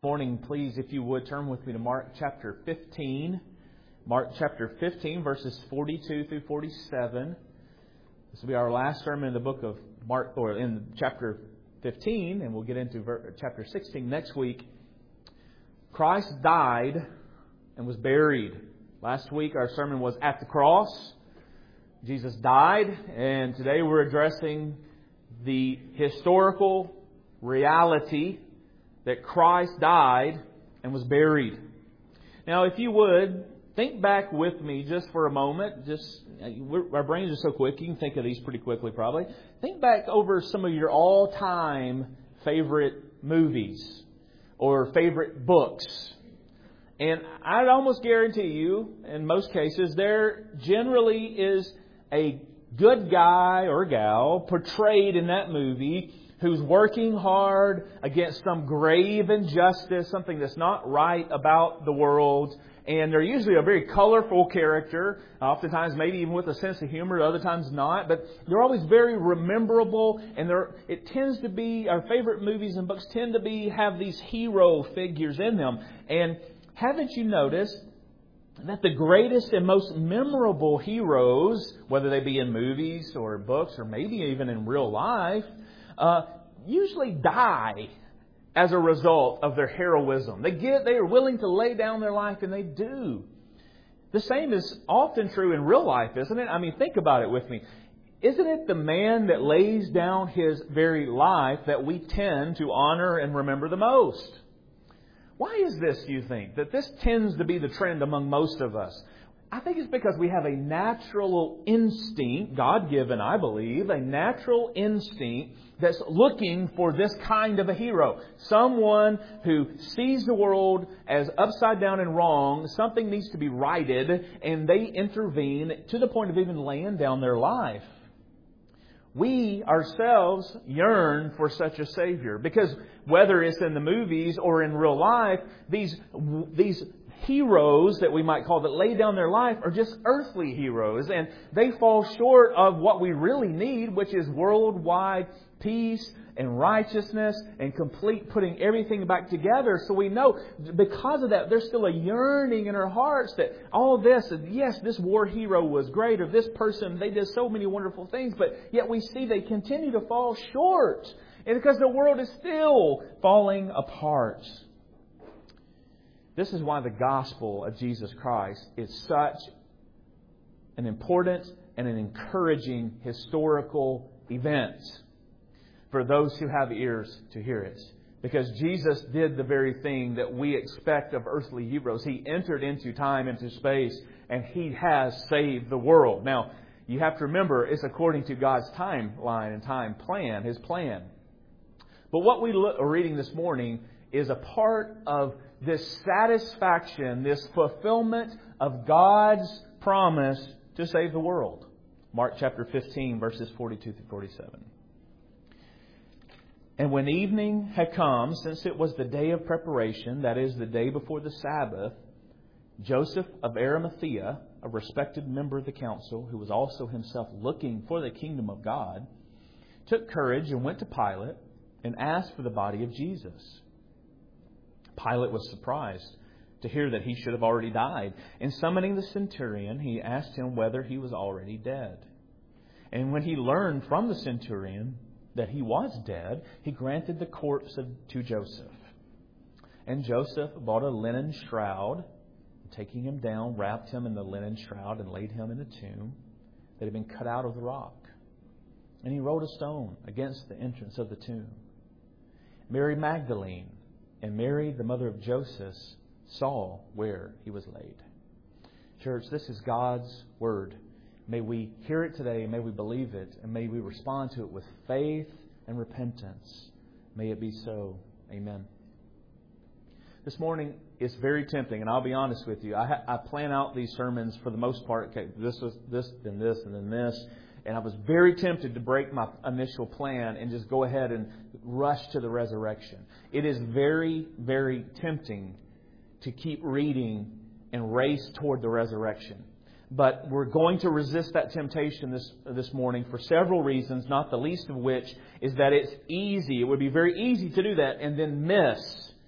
Morning, please, if you would, turn with me to Mark chapter 15. Mark chapter 15, verses 42 through 47. This will be our last sermon in the book of Mark, or in chapter 15, and we'll get into chapter 16 next week. Christ died and was buried. Last week our sermon was at the cross. Jesus died, and today we're addressing the historical reality that Christ died and was buried. Now, if you would, think back with me just for a moment. Our brains are so quick, you can think of these pretty quickly probably. Think back over some of your all-time favorite movies or favorite books. And I'd almost guarantee you, in most cases, there generally is a good guy or gal portrayed in that movie who's working hard against some grave injustice, something that's not right about the world. And they're usually a very colorful character, oftentimes maybe even with a sense of humor, other times not. But they're always very rememberable, and it tends to be, our favorite movies and books tend to have these hero figures in them. And haven't you noticed that the greatest and most memorable heroes, whether they be in movies or books or maybe even in real life, usually die as a result of their heroism. They are willing to lay down their life, and they do. The same is often true in real life, isn't it? I mean, think about it with me. Isn't it the man that lays down his very life that we tend to honor and remember the most? Why is this, do you think, that this tends to be the trend among most of us? I think it's because we have a natural instinct, God-given, I believe, a natural instinct that's looking for this kind of a hero. Someone who sees the world as upside down and wrong, something needs to be righted, and they intervene to the point of even laying down their life. We ourselves yearn for such a Savior, because whether it's in the movies or in real life, these heroes that we might call that lay down their life are just earthly heroes, and they fall short of what we really need, which is worldwide peace and righteousness and complete putting everything back together. So we know because of that, there's still a yearning in our hearts that all this, yes, this war hero was great, or this person, they did so many wonderful things, but yet we see they continue to fall short. And because the world is still falling apart. This is why the gospel of Jesus Christ is such an important and an encouraging historical event for those who have ears to hear it. Because Jesus did the very thing that we expect of earthly heroes. He entered into time, into space, and He has saved the world. Now, you have to remember, it's according to God's timeline and time plan, His plan. But what we are reading this morning is a part of this satisfaction, this fulfillment of God's promise to save the world. Mark chapter 15, verses 42 through 47. And when evening had come, since it was the day of preparation, that is, the day before the Sabbath, Joseph of Arimathea, a respected member of the council, who was also himself looking for the kingdom of God, took courage and went to Pilate and asked for the body of Jesus. Pilate was surprised to hear that he should have already died. And summoning the centurion, he asked him whether he was already dead. And when he learned from the centurion that he was dead, he granted the corpse to Joseph. And Joseph bought a linen shroud, taking him down, wrapped him in the linen shroud and laid him in a tomb that had been cut out of the rock. And he rolled a stone against the entrance of the tomb. Mary Magdalene and Mary, the mother of Joseph, saw where he was laid. Church, this is God's Word. May we hear it today, may we believe it, and may we respond to it with faith and repentance. May it be so. Amen. This morning is very tempting, and I'll be honest with you. I plan out these sermons for the most part. Okay, this was this, then this, and then this. And I was very tempted to break my initial plan and just go ahead and rush to the resurrection. It is very, very tempting to keep reading and race toward the resurrection. But we're going to resist that temptation this morning for several reasons, not the least of which is that it's easy. It would be very easy to do that and then miss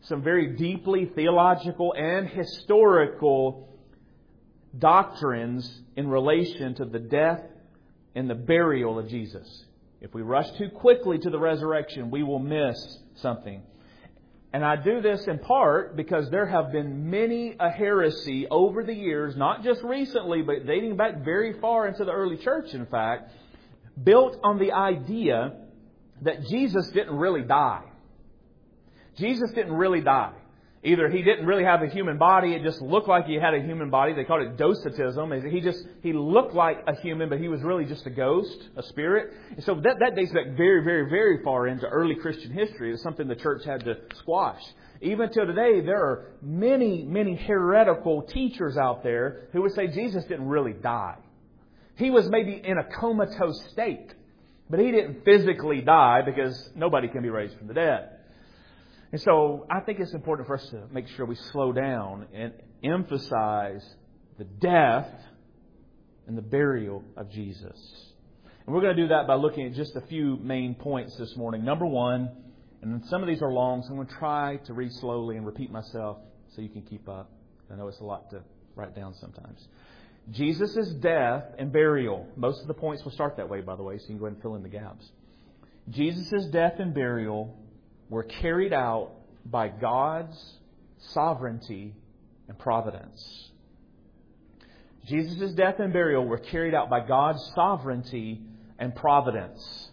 some very deeply theological and historical doctrines in relation to the death and the burial of Jesus. If we rush too quickly to the resurrection, we will miss something. And I do this in part because there have been many a heresy over the years, not just recently, but dating back very far into the early church, in fact, built on the idea that Jesus didn't really die. Jesus didn't really die. Either He didn't really have a human body, it just looked like He had a human body. They called it docetism. He looked like a human, but He was really just a ghost, a spirit. And so that dates back very, very, very far into early Christian history. It's something the church had to squash. Even till today, there are many, many heretical teachers out there who would say Jesus didn't really die. He was maybe in a comatose state, but He didn't physically die because nobody can be raised from the dead. And so I think it's important for us to make sure we slow down and emphasize the death and the burial of Jesus. And we're going to do that by looking at just a few main points this morning. Number one, and some of these are long, so I'm going to try to read slowly and repeat myself so you can keep up. I know it's a lot to write down sometimes. Jesus' death and burial. Most of the points will start that way, by the way, so you can go ahead and fill in the gaps. Jesus' death and burial were carried out by God's sovereignty and providence. Jesus' death and burial were carried out by God's sovereignty and providence.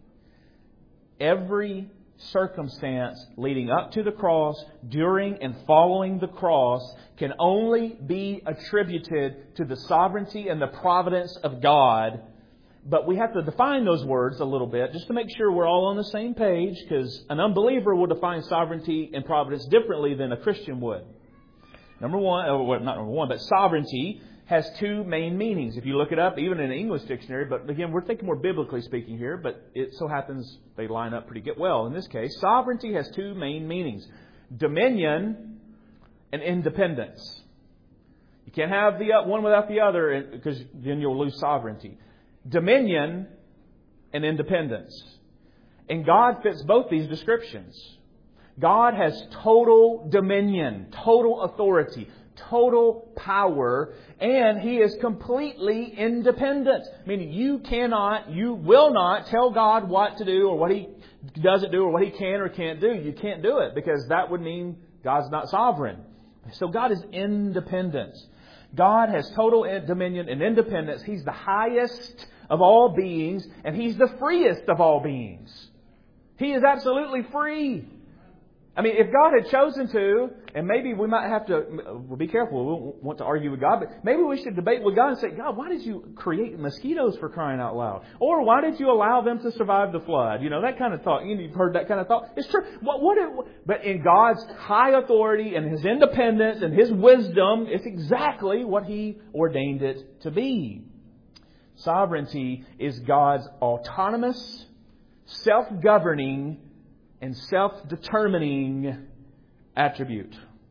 Every circumstance leading up to the cross, during and following the cross, can only be attributed to the sovereignty and the providence of God. But we have to define those words a little bit just to make sure we're all on the same page, because an unbeliever will define sovereignty and providence differently than a Christian would. Not number one, but sovereignty has two main meanings. If you look it up, even in an English dictionary, but again, we're thinking more biblically speaking here, but it so happens they line up pretty well in this case. Sovereignty has two main meanings: dominion and independence. You can't have the one without the other, because then you'll lose sovereignty. Dominion and independence. And God fits both these descriptions. God has total dominion, total authority, total power, and He is completely independent. Meaning you will not tell God what to do or what He doesn't do or what He can or can't do. You can't do it, because that would mean God's not sovereign. So God is independent. God has total dominion and independence. He's the highest of all beings, and He's the freest of all beings. He is absolutely free. I mean, if God had chosen to, and maybe we might have to, we'll be careful, we won't want to argue with God, but maybe we should debate with God and say, God, why did you create mosquitoes, for crying out loud? Or why did you allow them to survive the flood? You know, that kind of thought. You've heard that kind of thought. It's true. But in God's high authority and His independence and His wisdom, it's exactly what He ordained it to be. Sovereignty is God's autonomous, self-governing, and self-determining attribute.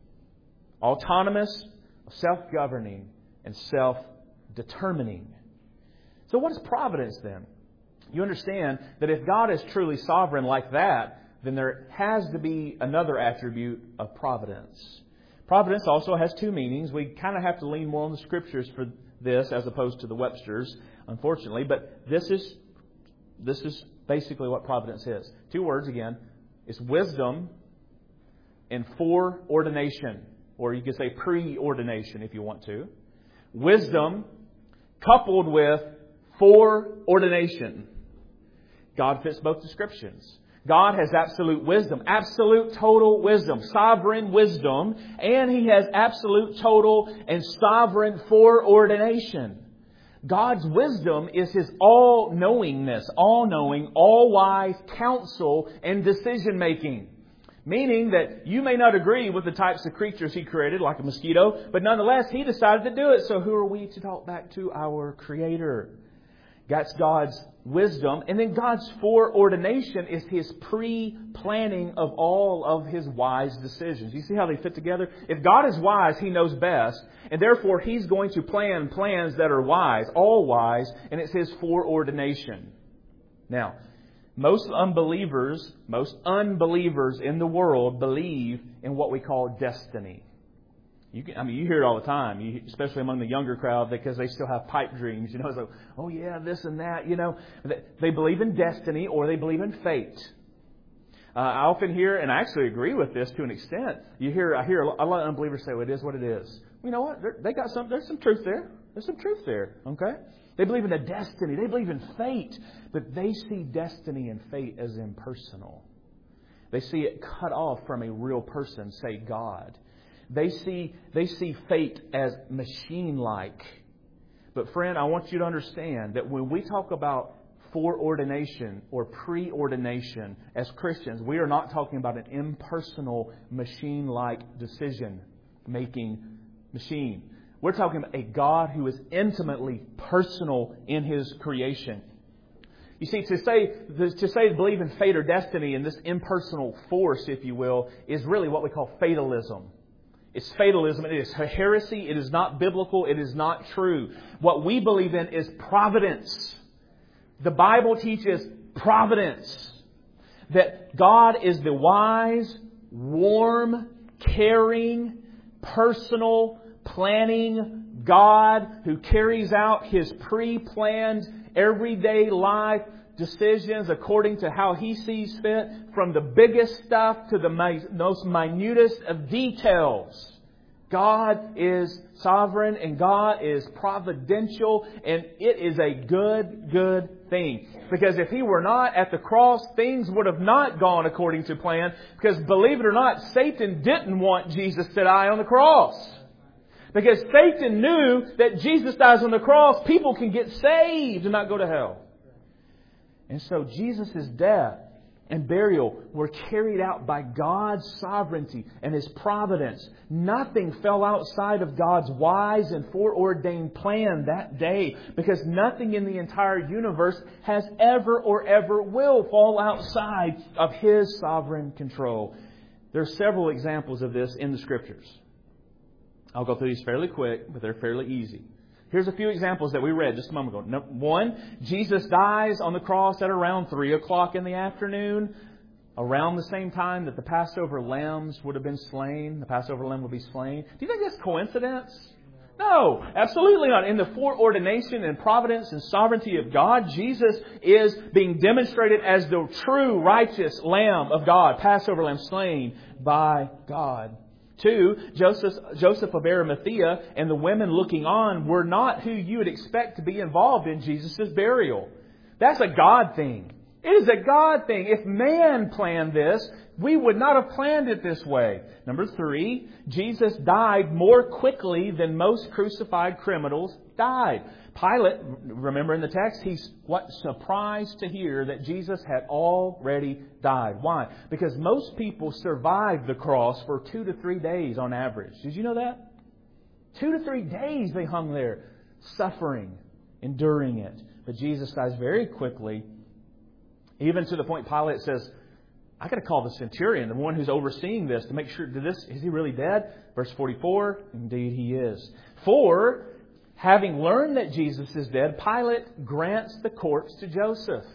Autonomous, self-governing, and self-determining. So what is providence then? You understand that if God is truly sovereign like that, then there has to be another attribute of providence. Providence also has two meanings. We kind of have to lean more on the Scriptures for this as opposed to the Webster's, unfortunately. But this is basically what providence is. Two words again. It's wisdom and foreordination, or you could say preordination if you want to. Wisdom coupled with foreordination. God fits both descriptions. God has absolute wisdom, absolute total wisdom, sovereign wisdom, and He has absolute total and sovereign foreordination. God's wisdom is His all-knowingness, all-knowing, all-wise counsel and decision-making. Meaning that you may not agree with the types of creatures He created, like a mosquito, but nonetheless, He decided to do it. So who are we to talk back to? Our Creator. That's God's wisdom. And then God's foreordination is His pre-planning of all of His wise decisions. You see how they fit together? If God is wise, He knows best. And therefore, He's going to plan plans that are wise, all wise. And it's His foreordination. Now, Most unbelievers in the world believe in what we call destiny. You hear it all the time, especially among the younger crowd, because they still have pipe dreams. It's like, oh yeah, this and that. They believe in destiny or they believe in fate. I often hear, and I actually agree with this to an extent. I hear a lot of unbelievers say, well, it is what it is. You know what? There's some truth there. There's some truth there. Okay? They believe in a destiny. They believe in fate. But they see destiny and fate as impersonal. They see it cut off from a real person, say God. They see fate as machine-like. But friend, I want you to understand that when we talk about foreordination or preordination as Christians, we are not talking about an impersonal, machine-like decision-making machine. We're talking about a God who is intimately personal in His creation. You see, to say believe in fate or destiny and this impersonal force, if you will, is really what we call fatalism. It's fatalism. It is heresy. It is not biblical. It is not true. What we believe in is providence. The Bible teaches providence. That God is the wise, warm, caring, personal, planning God who carries out His pre-planned everyday life decisions according to how He sees fit, from the biggest stuff to the most minutest of details. God is sovereign and God is providential, and it is a good thing. Because if He were not at the cross, things would have not gone according to plan. Because believe it or not, Satan didn't want Jesus to die on the cross. Because Satan knew that Jesus dies on the cross, people can get saved and not go to hell. And so Jesus' death and burial were carried out by God's sovereignty and His providence. Nothing fell outside of God's wise and foreordained plan that day, because nothing in the entire universe has ever or ever will fall outside of His sovereign control. There are several examples of this in the Scriptures. I'll go through these fairly quick, but they're fairly easy. Here's a few examples that we read just a moment ago. One, Jesus dies on the cross at around 3 o'clock in the afternoon, around the same time that the Passover lambs would have been slain. The Passover lamb would be slain. Do you think that's coincidence? No, absolutely not. In the foreordination and providence and sovereignty of God, Jesus is being demonstrated as the true righteous Lamb of God, Passover lamb slain by God. 2, Joseph of Arimathea and the women looking on were not who you would expect to be involved in Jesus' burial. That's a God thing. It is a God thing. If man planned this, we would not have planned it this way. Number 3, Jesus died more quickly than most crucified criminals died. Pilate, remember in the text, he's surprised to hear that Jesus had already died. Why? Because most people survived the cross for 2 to 3 days on average. Did you know that? 2 to 3 days they hung there, suffering, enduring it. But Jesus dies very quickly, even to the point Pilate says, I got to call the centurion, the one who's overseeing this, to make sure, is he really dead? Verse 44, indeed he is. 4, having learned that Jesus is dead, Pilate grants the corpse to Joseph.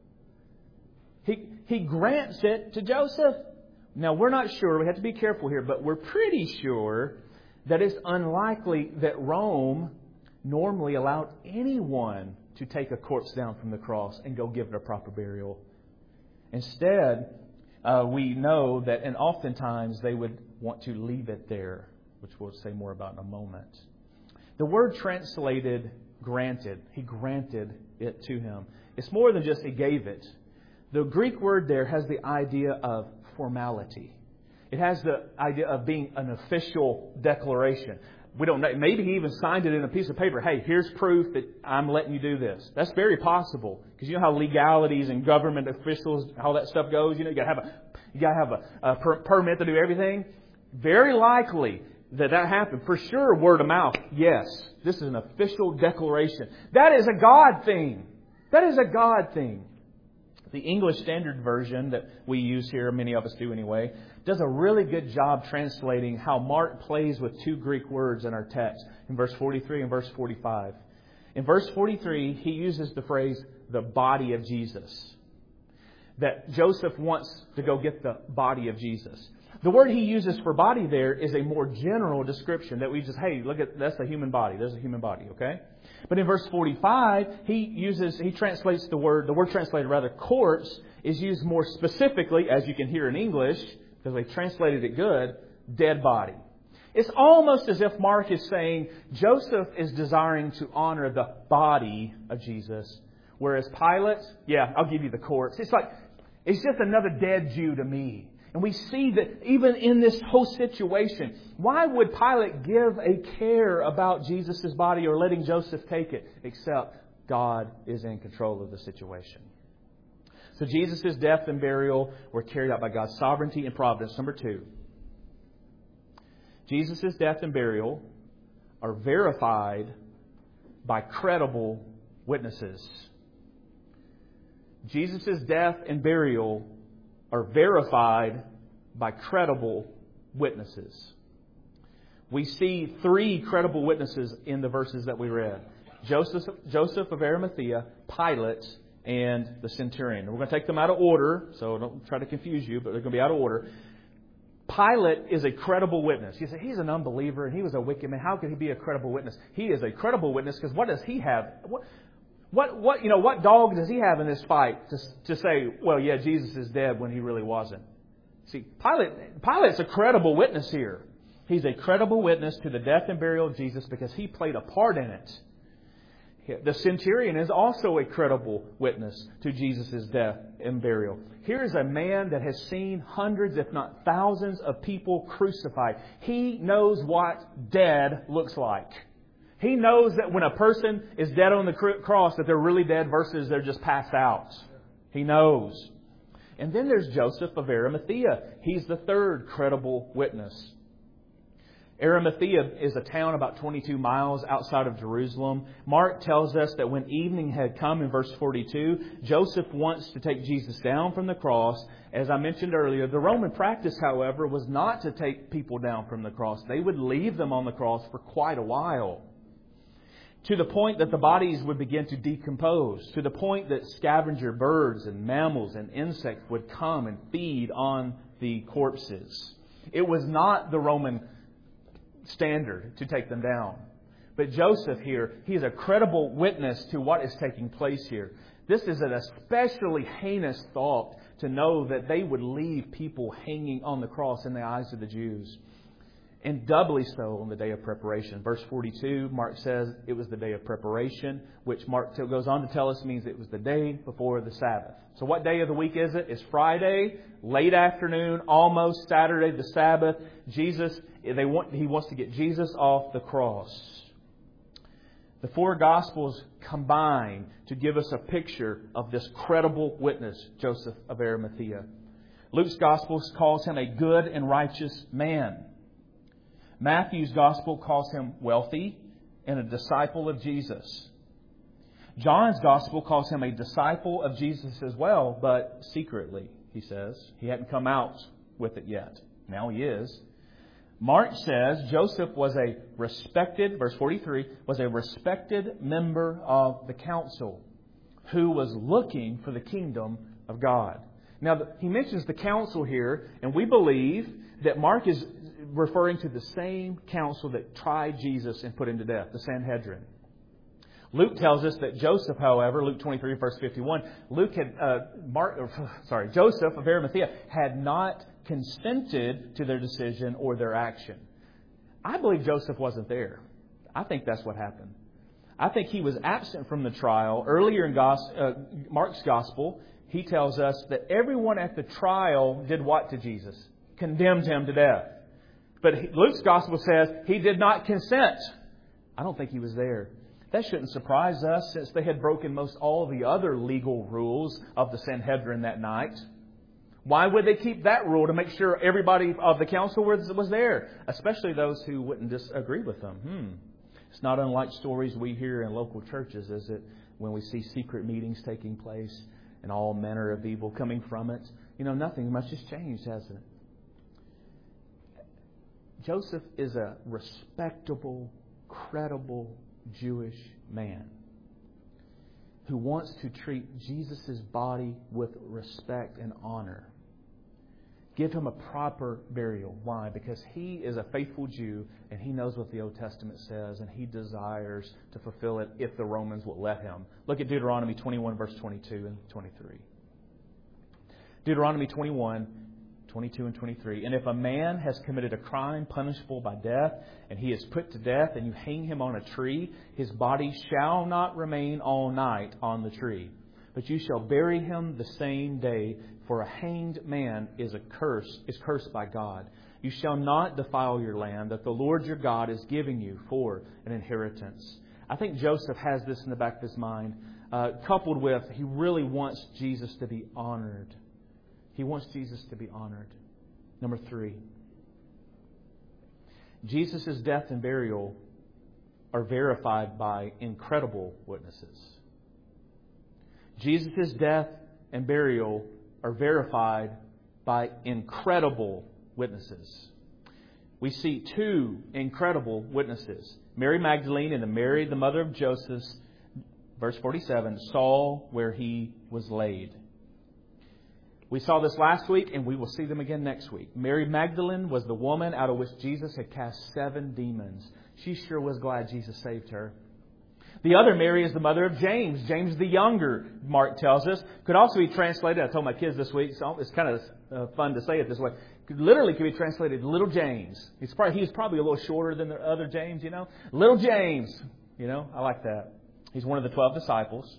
He grants it to Joseph. Now, we're not sure. We have to be careful here. But we're pretty sure that it's unlikely that Rome normally allowed anyone to take a corpse down from the cross and go give it a proper burial. Instead, we know that, and oftentimes they would want to leave it there, which we'll say more about in a moment. The word translated granted, He granted it to him. It's more than just He gave it. The Greek word there has the idea of formality. It has the idea of being an official declaration. We don't know. Maybe He even signed it in a piece of paper. Hey, here's proof that I'm letting you do this. That's very possible. Because you know how legalities and government officials, how that stuff goes. You got to have a permit to do everything. Very likely that happened. For sure, word of mouth. Yes, this is an official declaration. That is a God thing. That is a God thing. The English Standard Version that we use here, many of us do anyway, does a really good job translating how Mark plays with 2 Greek words in our text in verse 43 and verse 45. In verse 43, he uses the phrase, the body of Jesus. that Joseph wants to go get the body of Jesus. The word he uses for body there is a more general description that we just, hey, look at, that's a human body. There's a human body, okay? But in verse 45, he translates the word translated rather, corpse, is used more specifically, as you can hear in English, because they translated it good, dead body. It's almost as if Mark is saying Joseph is desiring to honor the body of Jesus, whereas Pilate, yeah, I'll give you the corpse. It's like, it's just another dead Jew to me. And we see that even in this whole situation, why would Pilate give a care about Jesus' body or letting Joseph take it? Except God is in control of the situation. So Jesus' death and burial were carried out by God's sovereignty and providence. Number 2. Jesus' death and burial are verified by credible witnesses. Jesus' death and burial are verified by credible witnesses. We see 3 credible witnesses in the verses that we read. Joseph of Arimathea, Pilate, and the centurion. We're going to take them out of order, so don't try to confuse you, but they're going to be out of order. Pilate is a credible witness. You say, he's an unbeliever and he was a wicked man. How could he be a credible witness? He is a credible witness because what does he have? What dog does he have in this fight to say, well, yeah, Jesus is dead when he really wasn't? See, Pilate's a credible witness here. He's a credible witness to the death and burial of Jesus because he played a part in it. The centurion is also a credible witness to Jesus' death and burial. Here is a man that has seen hundreds, if not thousands, of people crucified. He knows what dead looks like. He knows that when a person is dead on the cross, that they're really dead versus they're just passed out. He knows. And then there's Joseph of Arimathea. He's the third credible witness. Arimathea is a town about 22 miles outside of Jerusalem. Mark tells us that when evening had come in verse 42, Joseph wants to take Jesus down from the cross. As I mentioned earlier, the Roman practice, however, was not to take people down from the cross. They would leave them on the cross for quite a while, to the point that the bodies would begin to decompose, to the point that scavenger birds and mammals and insects would come and feed on the corpses. It was not the Roman standard to take them down. But Joseph here, he is a credible witness to what is taking place here. This is an especially heinous thought to know that they would leave people hanging on the cross in the eyes of the Jews. And doubly so on the day of preparation. Verse 42, Mark says it was the day of preparation, which Mark goes on to tell us means it was the day before the Sabbath. So what day of the week is it? It's Friday, late afternoon, almost Saturday, the Sabbath. He wants to get Jesus off the cross. The 4 Gospels combine to give us a picture of this credible witness, Joseph of Arimathea. Luke's Gospel calls him a good and righteous man. Matthew's Gospel calls him wealthy and a disciple of Jesus. John's Gospel calls him a disciple of Jesus as well, but secretly, he says. He hadn't come out with it yet. Now he is. Mark says Joseph was a respected, verse 43, was a respected member of the council who was looking for the kingdom of God. Now, he mentions the council here, and we believe that Mark is referring to the same council that tried Jesus and put him to death, the Sanhedrin. Luke tells us that Joseph, however, Luke 23, verse 51, Joseph of Arimathea had not consented to their decision or their action. I believe Joseph wasn't there. I think that's what happened. I think he was absent from the trial. Earlier in Mark's Gospel, he tells us that everyone at the trial did what to Jesus? Condemned him to death. But Luke's Gospel says he did not consent. I don't think he was there. That shouldn't surprise us, since they had broken most all the other legal rules of the Sanhedrin that night. Why would they keep that rule? To make sure everybody of the council was there, especially those who wouldn't disagree with them. It's not unlike stories we hear in local churches, is it? When we see secret meetings taking place and all manner of evil coming from it. Nothing much has changed, hasn't it? Joseph is a respectable, credible Jewish man. who wants to treat Jesus' body with respect and honor. Give Him a proper burial. Why? Because He is a faithful Jew and He knows what the Old Testament says, and He desires to fulfill it if the Romans will let Him. Look at Deuteronomy 21, verse 22 and 23. Deuteronomy 21, 22 and 23. And if a man has committed a crime punishable by death, and he is put to death, and you hang him on a tree, his body shall not remain all night on the tree. But you shall bury him the same day, for a hanged man is cursed by God. You shall not defile your land that the Lord your God is giving you for an inheritance. I think Joseph has this in the back of his mind, coupled with he really wants Jesus to be honored. He wants Jesus to be honored. Number 3. Jesus' death and burial are verified by incredible witnesses. Jesus' death and burial are verified by incredible witnesses. We see 2 incredible witnesses. Mary Magdalene and Mary, the mother of Joseph, verse 47, saw where He was laid. We saw this last week, and we will see them again next week. Mary Magdalene was the woman out of which Jesus had cast 7 demons. She sure was glad Jesus saved her. The other Mary is the mother of James. James the younger, Mark tells us. Could also be translated, I told my kids this week, so it's kind of fun to say it this way. Literally could be translated Little James. He's probably a little shorter than the other James, Little James. I like that. He's one of the 12 disciples.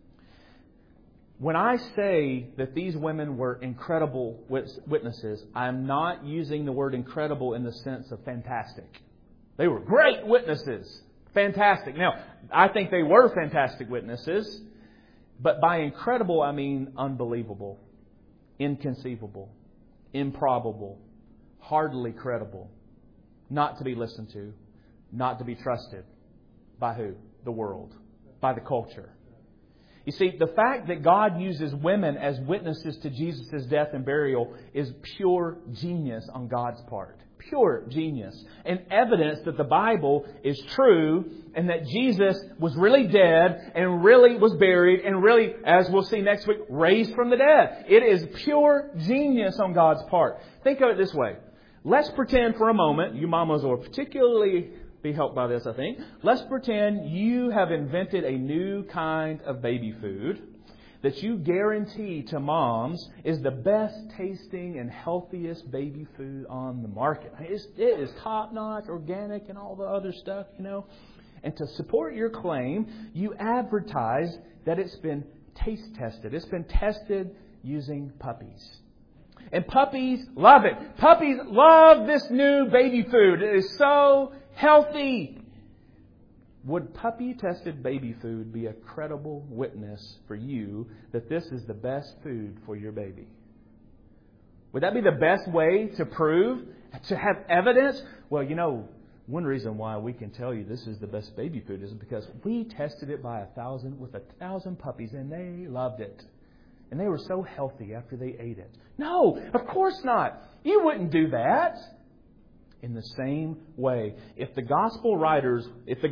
When I say that these women were incredible witnesses, I'm not using the word incredible in the sense of fantastic. They were great witnesses. Fantastic. Now, I think they were fantastic witnesses, but by incredible, I mean unbelievable, inconceivable, improbable, hardly credible, not to be listened to, not to be trusted. By who? The world. By the culture. You see, the fact that God uses women as witnesses to Jesus' death and burial is pure genius on God's part. Pure genius. And evidence that the Bible is true and that Jesus was really dead and really was buried and really, as we'll see next week, raised from the dead. It is pure genius on God's part. Think of it this way. Let's pretend for a moment, you mamas will particularly be helped by this, I think. Let's pretend you have invented a new kind of baby food that you guarantee to moms is the best tasting and healthiest baby food on the market. It is top-notch, organic, and all the other stuff, And to support your claim, you advertise that it's been taste tested. It's been tested using puppies. And puppies love it. Puppies love this new baby food. It is so healthy. Would puppy-tested baby food be a credible witness for you that this is the best food for your baby? Would that be the best way to prove, to have evidence? Well, one reason why we can tell you this is the best baby food is because we tested it with 1,000 puppies and they loved it. And they were so healthy after they ate it. No, of course not. You wouldn't do that. In the same way, if the gospel writers,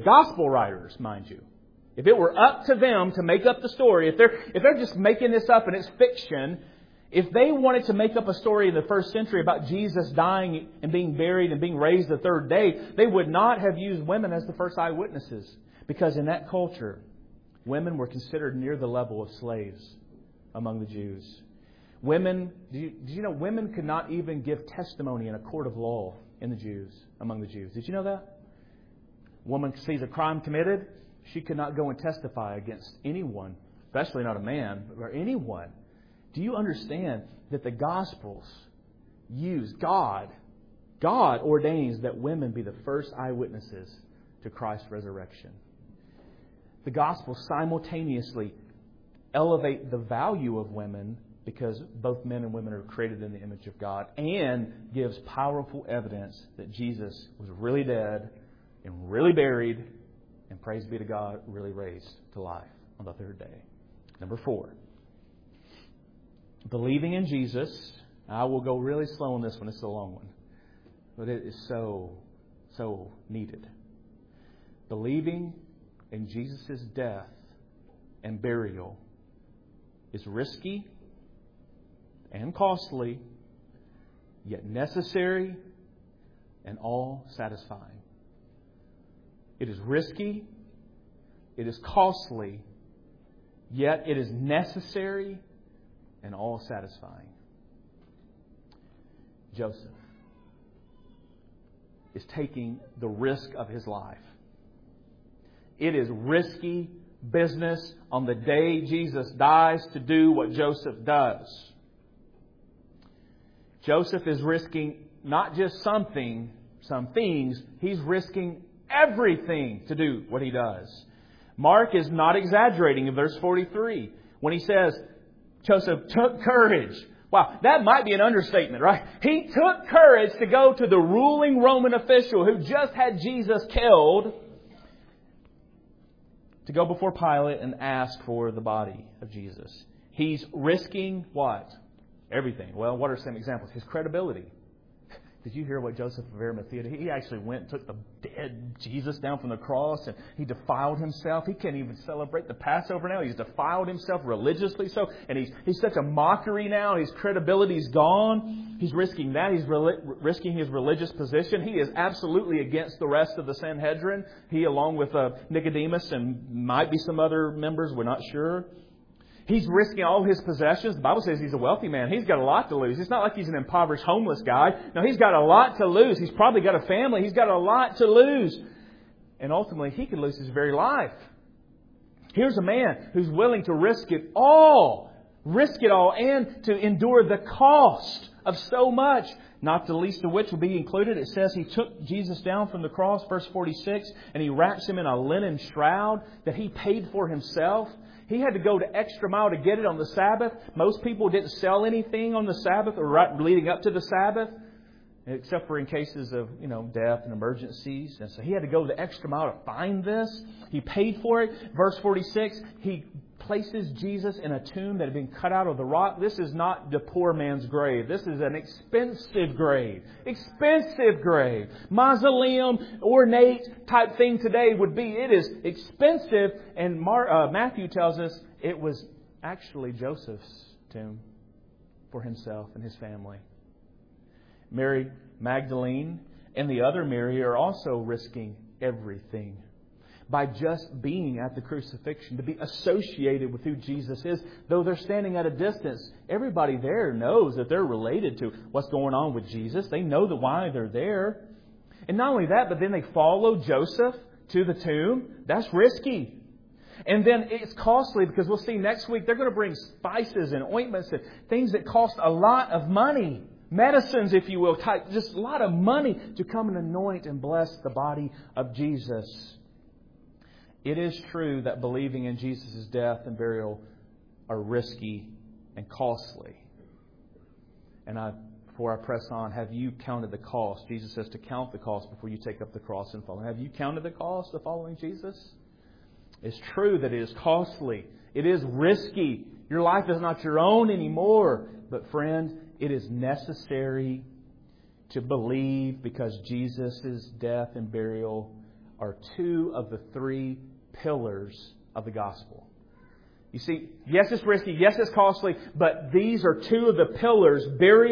mind you, if it were up to them to make up the story, if they're just making this up and it's fiction, if they wanted to make up a story in the first century about Jesus dying and being buried and being raised the third day, they would not have used women as the first eyewitnesses. Because in that culture, women were considered near the level of slaves among the Jews. Women, did you know women could not even give testimony in a court of law among the Jews. Did you know that? Woman sees a crime committed, she could not go and testify against anyone, especially not a man, or anyone. Do you understand that the Gospels use God ordains that women be the first eyewitnesses to Christ's resurrection? The Gospels simultaneously elevate the value of women because both men and women are created in the image of God, and gives powerful evidence that Jesus was really dead and really buried, and praise be to God, really raised to life on the third day. Number 4. Believing in Jesus. I will go really slow on this one. It's a long one. But it is so needed. Believing in Jesus' death and burial is risky and costly, yet necessary and all satisfying. It is risky, it is costly, yet it is necessary and all satisfying. Joseph is taking the risk of his life. It is risky business on the day Jesus dies to do what Joseph does. Joseph is risking not just some things, he's risking everything to do what he does. Mark is not exaggerating in verse 43 when he says, Joseph took courage. Wow, that might be an understatement, right? He took courage to go to the ruling Roman official who just had Jesus killed, to go before Pilate and ask for the body of Jesus. He's risking what? Everything. Well, what are some examples? His credibility. Did you hear what Joseph of Arimathea did? He actually went and took the dead Jesus down from the cross, and he defiled himself. He can't even celebrate the Passover now. He's defiled himself religiously so, and he's such a mockery now. His credibility's gone. He's risking that. He's risking his religious position. He is absolutely against the rest of the Sanhedrin. He, along with Nicodemus and might be some other members, we're not sure. He's risking all his possessions. The Bible says he's a wealthy man. He's got a lot to lose. It's not like he's an impoverished homeless guy. No, he's got a lot to lose. He's probably got a family. He's got a lot to lose. And ultimately, he could lose his very life. Here's a man who's willing to risk it all. Risk it all and to endure the cost of so much. Not the least of which will be included. It says he took Jesus down from the cross, verse 46, and he wraps him in a linen shroud that he paid for himself. He had to go the extra mile to get it on the Sabbath. Most people didn't sell anything on the Sabbath or right leading up to the Sabbath, except for in cases of, death and emergencies. And so he had to go the extra mile to find this. He paid for it. Verse 46, he places Jesus in a tomb that had been cut out of the rock. This is not the poor man's grave. This is an expensive grave. Expensive grave. Mausoleum, ornate type thing today would be. It is expensive. And Matthew tells us it was actually Joseph's tomb for himself and his family. Mary Magdalene and the other Mary are also risking everything by just being at the crucifixion, to be associated with who Jesus is. Though they're standing at a distance, everybody there knows that they're related to what's going on with Jesus. They know why they're there. And not only that, but then they follow Joseph to the tomb. That's risky. And then it's costly because we'll see next week they're going to bring spices and ointments and things that cost a lot of money. Medicines, if you will, just a lot of money to come and anoint and bless the body of Jesus. It is true that believing in Jesus' death and burial are risky and costly. And before I press on, have you counted the cost? Jesus says to count the cost before you take up the cross and follow. Have you counted the cost of following Jesus? It's true that it is costly. It is risky. Your life is not your own anymore. But friend, it is necessary to believe because Jesus' death and burial are two of the three pillars of the gospel. You see, yes, it's risky, yes, it's costly, but these are two of the pillars.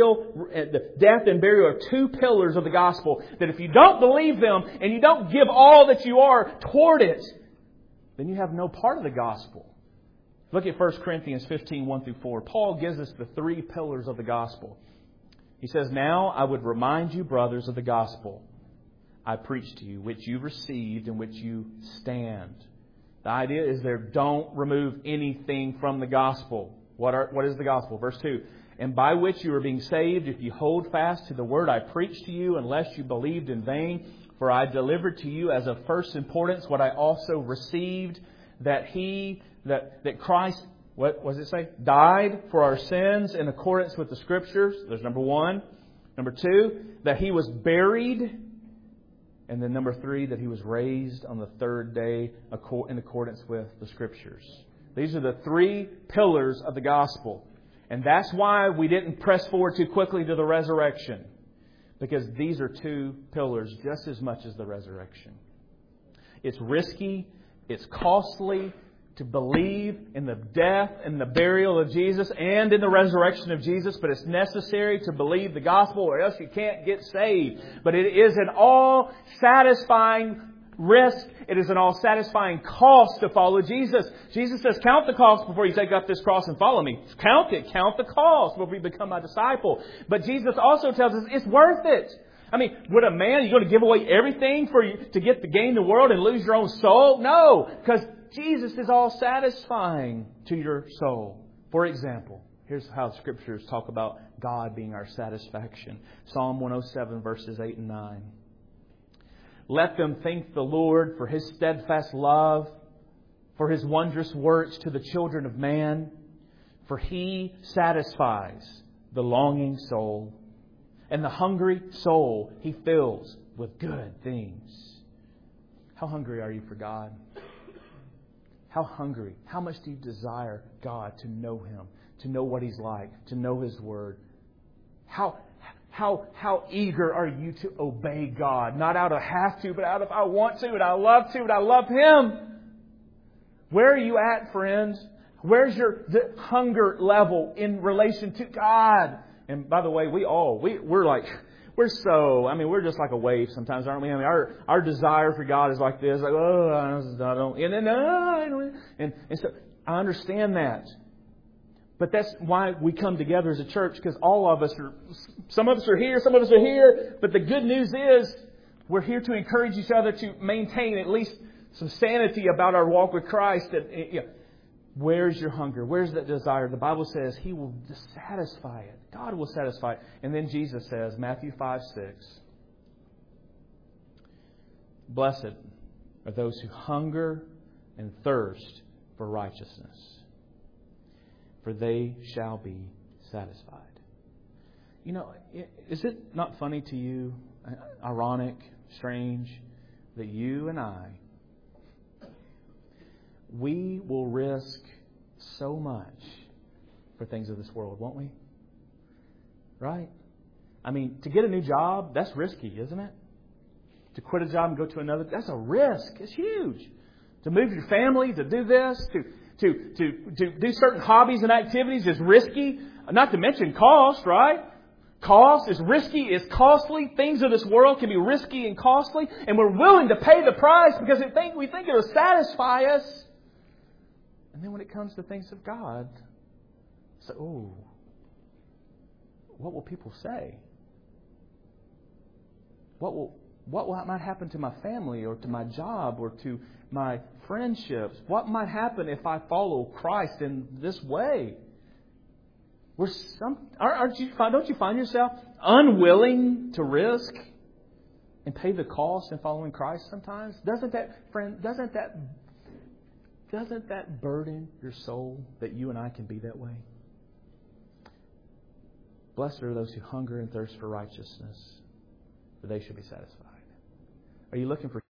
Death and burial are two pillars of the gospel that if you don't believe them and you don't give all that you are toward it, then you have no part of the gospel. Look at 1 Corinthians 15, 1 through 4. Paul gives us the three pillars of the gospel. He says, "Now I would remind you, brothers, of the gospel I preached to you, which you received, in which you stand." The idea is there, don't remove anything from the gospel. What is the gospel? Verse 2. "And by which you are being saved, if you hold fast to the word I preached to you, unless you believed in vain. For I delivered to you as of first importance what I also received, that Christ," what does it say? "Died for our sins in accordance with the Scriptures." There's number one. Number two, that He was buried. And then number three, that He was raised on the third day in accordance with the Scriptures. These are the three pillars of the gospel. And that's why we didn't press forward too quickly to the resurrection. Because these are two pillars just as much as the resurrection. It's risky, it's costly, to believe in the death and the burial of Jesus and in the resurrection of Jesus, but it's necessary to believe the gospel or else you can't get saved. But it is an all-satisfying risk. It is an all-satisfying cost to follow Jesus. Jesus says, count the cost before you take up this cross and follow me. Count it. Count the cost before you become my disciple. But Jesus also tells us it's worth it. I mean, would a man, you're going to give away everything for you to get to gain the world and lose your own soul? No, because Jesus is all satisfying to your soul. For example, here's how Scriptures talk about God being our satisfaction. Psalm 107 verses 8 and 9. Let them thank the Lord for His steadfast love, for His wondrous works to the children of man. For He satisfies the longing soul, and the hungry soul He fills with good things. How hungry are you for God? How hungry? How much do you desire God, to know Him, to know what He's like, to know His Word? How eager are you to obey God? Not out of have to, but out of I want to, and I love to, and I love Him. Where are you at, friends? Where's your hunger level in relation to God? And by the way, we're just like a wave sometimes, aren't we? I mean, our desire for God is like this, like, oh, I don't, and then, and so I understand that. But that's why we come together as a church, because some of us are here, some of us are here. But the good news is we're here to encourage each other to maintain at least some sanity about our walk with Christ. Where's your hunger? Where's that desire? The Bible says He will satisfy it. God will satisfy it. And then Jesus says, Matthew 5:6, blessed are those who hunger and thirst for righteousness, for they shall be satisfied. You know, is it not funny to you, ironic, strange, that you and I, we will risk so much for things of this world, won't we? Right? I mean, to get a new job, that's risky, isn't it? To quit a job and go to another, that's a risk. It's huge. To move your family, to do this, to do certain hobbies and activities is risky. Not to mention cost, right? Cost is risky, it's costly. Things of this world can be risky and costly. And we're willing to pay the price because we think it will satisfy us. And then when it comes to things of God, so, what will people say? What might happen to my family or to my job or to my friendships? What might happen if I follow Christ in this way? Don't you find yourself unwilling to risk and pay the cost in following Christ sometimes? Doesn't that burden your soul that you and I can be that way? Blessed are those who hunger and thirst for righteousness, for they shall be satisfied. Are you looking for